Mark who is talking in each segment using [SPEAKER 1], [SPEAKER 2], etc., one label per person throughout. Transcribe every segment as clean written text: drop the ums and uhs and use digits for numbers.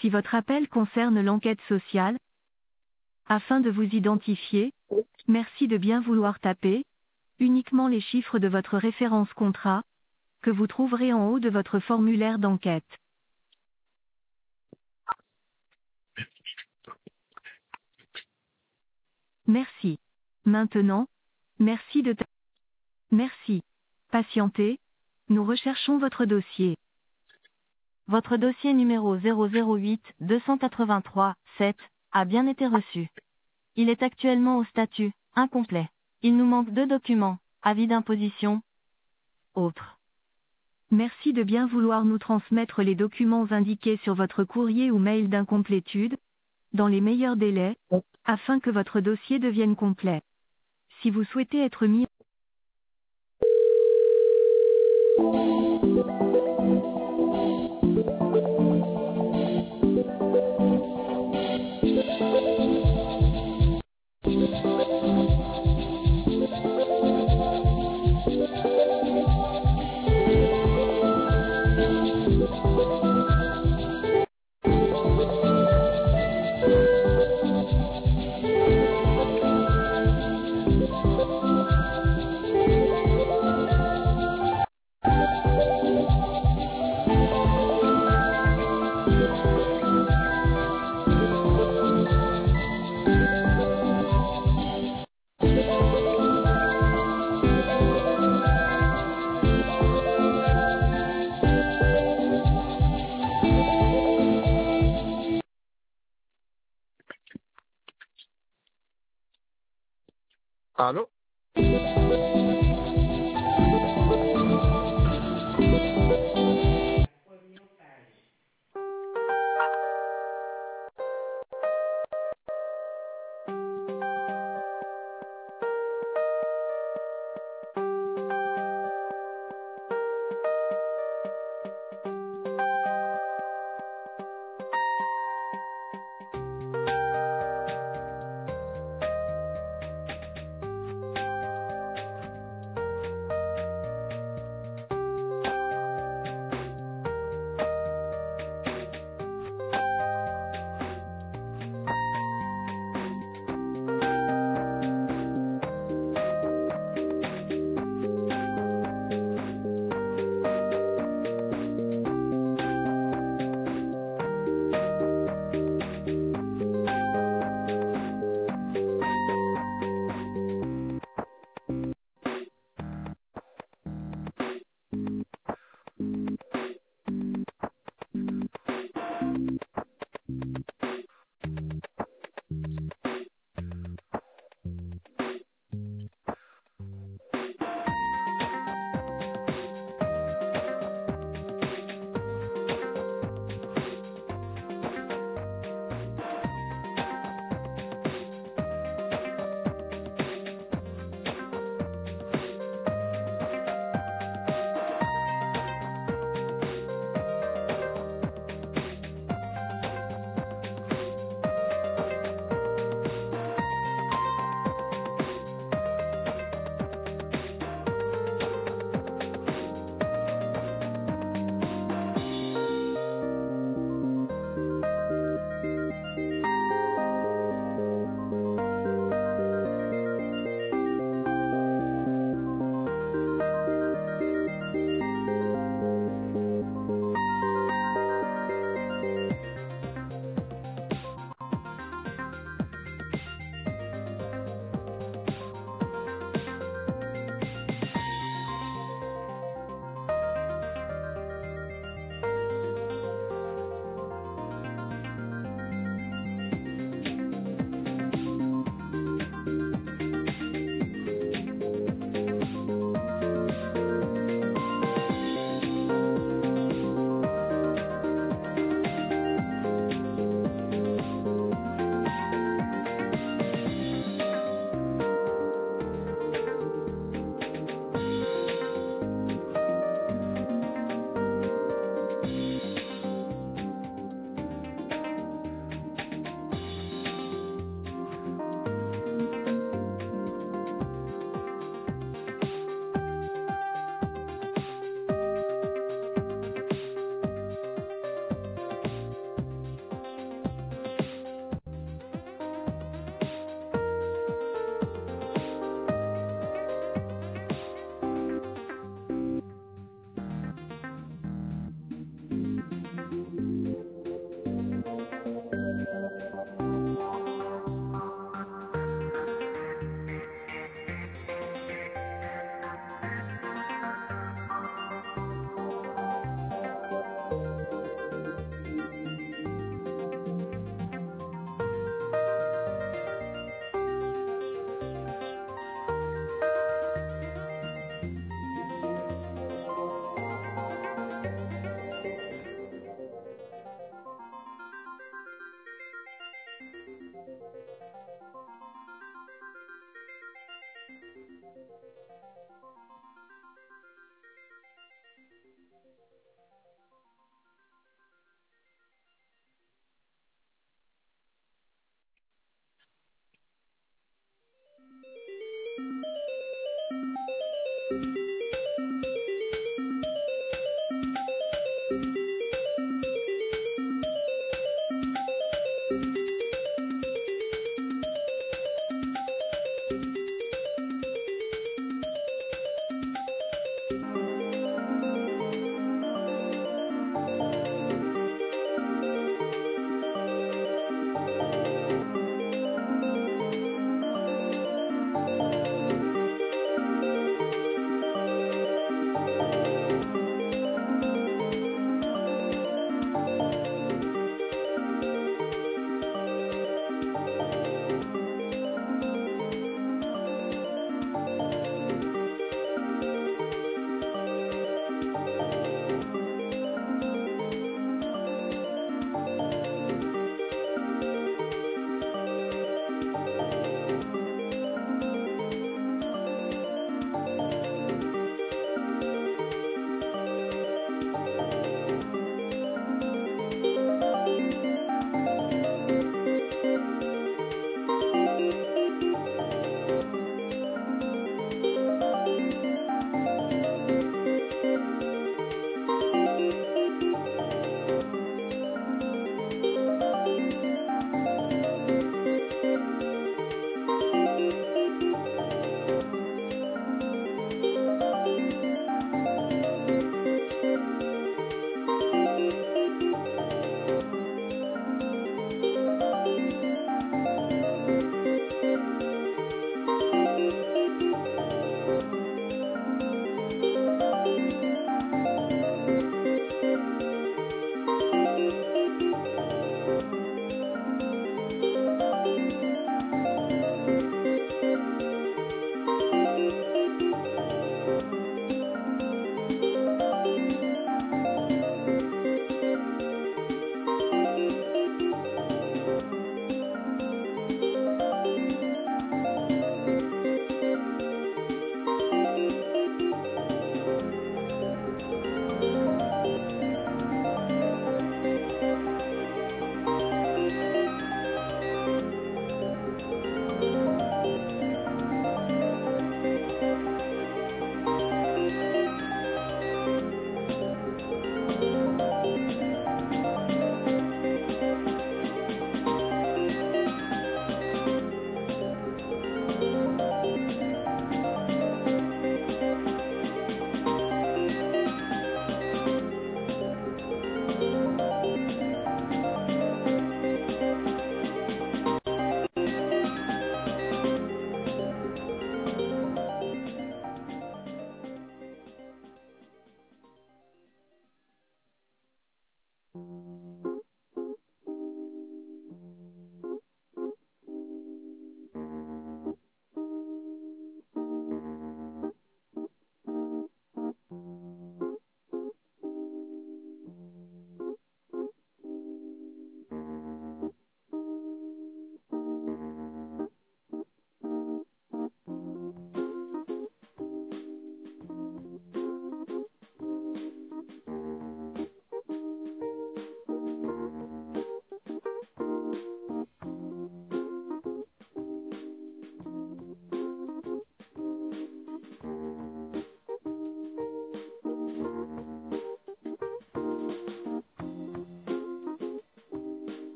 [SPEAKER 1] Si votre appel concerne l'enquête sociale, afin de vous identifier, merci de bien vouloir taper uniquement les chiffres de votre référence contrat, que vous trouverez en haut de votre formulaire d'enquête. Merci. Maintenant, merci. Patientez, nous recherchons votre dossier. Votre dossier numéro 008 283 7 a bien été reçu. Il est actuellement au statut incomplet. Il nous manque 2 documents, avis d'imposition, autres. Merci de bien vouloir nous transmettre les documents indiqués sur votre courrier ou mail d'incomplétude, dans les meilleurs délais, afin que votre dossier devienne complet. Si vous souhaitez être mis
[SPEAKER 2] Allô?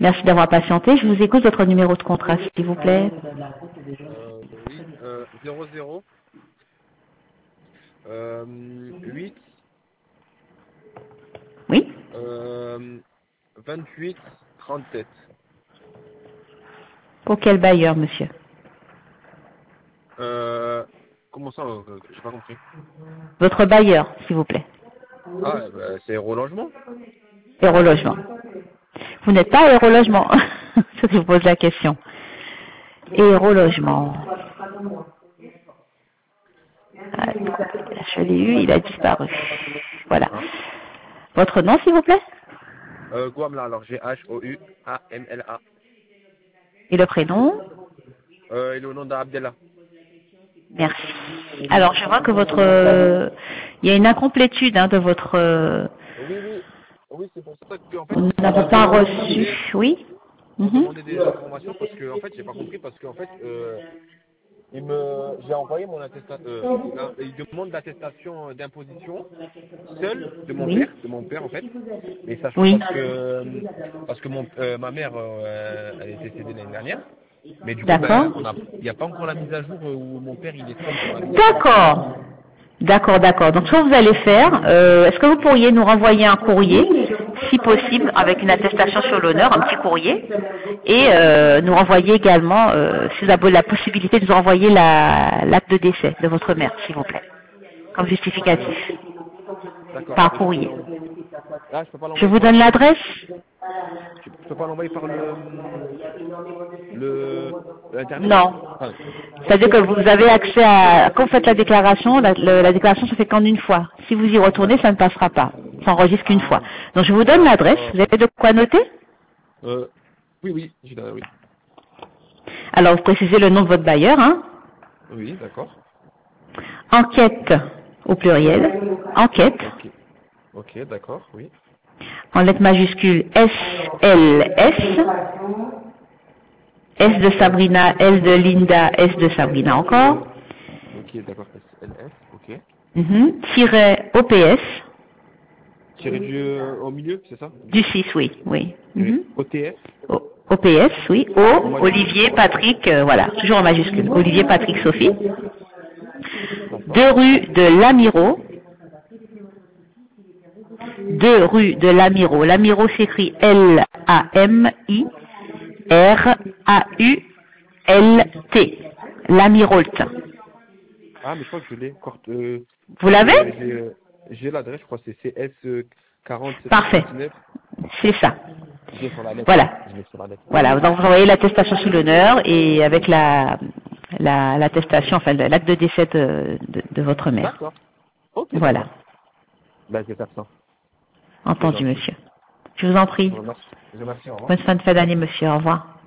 [SPEAKER 1] Merci d'avoir patienté. Je vous écoute votre numéro de contrat, s'il vous plaît.
[SPEAKER 2] Oui, 00 8
[SPEAKER 1] Oui.
[SPEAKER 2] 28 37.
[SPEAKER 1] Pour quel bailleur, monsieur?
[SPEAKER 2] Comment ça, j'ai pas compris.
[SPEAKER 1] Votre bailleur, s'il vous plaît.
[SPEAKER 2] Ah, bah, c'est relogement.
[SPEAKER 1] Aérologement. Vous n'êtes pas aérologement. Je vous pose la question. Aérologement. Ah, je l'ai eu, il a disparu. Voilà.
[SPEAKER 2] Hein?
[SPEAKER 1] Votre nom, s'il vous plaît?
[SPEAKER 2] Guamla, alors Ghoumamla.
[SPEAKER 1] Et le prénom?
[SPEAKER 2] Et le nom d'Abdallah.
[SPEAKER 1] Merci. Alors, je vois que il y a une incomplétude de votre...
[SPEAKER 2] Oui, c'est pour ça que en fait,
[SPEAKER 1] Vous
[SPEAKER 2] on
[SPEAKER 1] n'avez
[SPEAKER 2] m'a
[SPEAKER 1] pas
[SPEAKER 2] demandé,
[SPEAKER 1] reçu. Oui.
[SPEAKER 2] on
[SPEAKER 1] Mhm.
[SPEAKER 2] demandait des informations parce que en fait, j'ai pas compris parce que en fait, j'ai envoyé mon attestation, il demande l'attestation d'imposition seul de
[SPEAKER 1] Oui.
[SPEAKER 2] mon père en fait, mais sachant
[SPEAKER 1] Oui.
[SPEAKER 2] parce que ma mère, elle est décédée l'année dernière, mais du coup,
[SPEAKER 1] D'accord.
[SPEAKER 2] ben, il n'y a pas encore la mise à jour où mon père il est seul sur la mise à jour.
[SPEAKER 1] D'accord. D'accord, d'accord. Donc, ce que vous allez faire, est-ce que vous pourriez nous renvoyer un courrier, si possible, avec une attestation sur l'honneur, un petit courrier, et nous renvoyer également, si vous avez la possibilité de nous envoyer l'acte de décès de votre mère, s'il vous plaît, comme justificatif,
[SPEAKER 2] D'accord.
[SPEAKER 1] par
[SPEAKER 2] Et je peux
[SPEAKER 1] courrier.
[SPEAKER 2] je peux pas
[SPEAKER 1] Je
[SPEAKER 2] l'envoyer
[SPEAKER 1] vous
[SPEAKER 2] par
[SPEAKER 1] donne l'adresse.
[SPEAKER 2] je peux pas l'envoyer par l'internet.
[SPEAKER 1] Non.
[SPEAKER 2] Enfin,
[SPEAKER 1] C'est-à-dire que vous avez accès quand vous faites la déclaration, la déclaration se fait qu'en une fois. Si vous y retournez,
[SPEAKER 2] d'accord.
[SPEAKER 1] ça ne passera pas. Ça enregistre qu'une fois.
[SPEAKER 2] Ah,
[SPEAKER 1] Donc je vous donne l'adresse.
[SPEAKER 2] d'accord.
[SPEAKER 1] Vous avez de quoi noter?
[SPEAKER 2] Oui, oui.
[SPEAKER 1] Alors vous précisez le nom de votre bailleur, hein.
[SPEAKER 2] Oui, d'accord.
[SPEAKER 1] Enquête au pluriel. Enquête.
[SPEAKER 2] Ok, d'accord, oui.
[SPEAKER 1] En lettres majuscules SLS. S de
[SPEAKER 2] S,
[SPEAKER 1] Sabrina, L de Linda, S de Sabrina encore.
[SPEAKER 2] ok, d'accord, SLS, ok.
[SPEAKER 1] Tiret OPS.
[SPEAKER 2] Tiré du au milieu, c'est ça?
[SPEAKER 1] Du 6, oui. Oui.
[SPEAKER 2] Tiré OTS,
[SPEAKER 1] OPS, oui.
[SPEAKER 2] en
[SPEAKER 1] O,
[SPEAKER 2] majuscule.
[SPEAKER 1] Olivier, Patrick, voilà, toujours en majuscule. Olivier, Patrick, Sophie.
[SPEAKER 2] D'accord.
[SPEAKER 1] 2 rue de Lamiro. 2 rue de Lamiro. Lamiro s'écrit L-A-M-I-R-A-U-L-T. Lamirolt.
[SPEAKER 2] Ah, mais je crois que je l'ai. Je
[SPEAKER 1] Vous
[SPEAKER 2] crois que
[SPEAKER 1] l'avez?
[SPEAKER 2] j'ai l'adresse, je crois que c'est CS
[SPEAKER 1] Parfait.
[SPEAKER 2] 4779.
[SPEAKER 1] C'est ça.
[SPEAKER 2] Je l'ai sur la lettre.
[SPEAKER 1] Voilà.
[SPEAKER 2] Je l'ai sur la lettre.
[SPEAKER 1] Voilà. Donc vous envoyez l'attestation sous l'honneur et avec l'attestation, enfin l'acte de décès de votre mère.
[SPEAKER 2] D'accord. Ok,
[SPEAKER 1] Voilà.
[SPEAKER 2] d'accord. Bah, je vais faire ça. C'est
[SPEAKER 1] Entendu,
[SPEAKER 2] gentil.
[SPEAKER 1] monsieur. Je vous en
[SPEAKER 2] Je
[SPEAKER 1] prie.
[SPEAKER 2] vous remercie. Je vous remercie, au revoir.
[SPEAKER 1] Bonne fin de d'année, monsieur. Au revoir.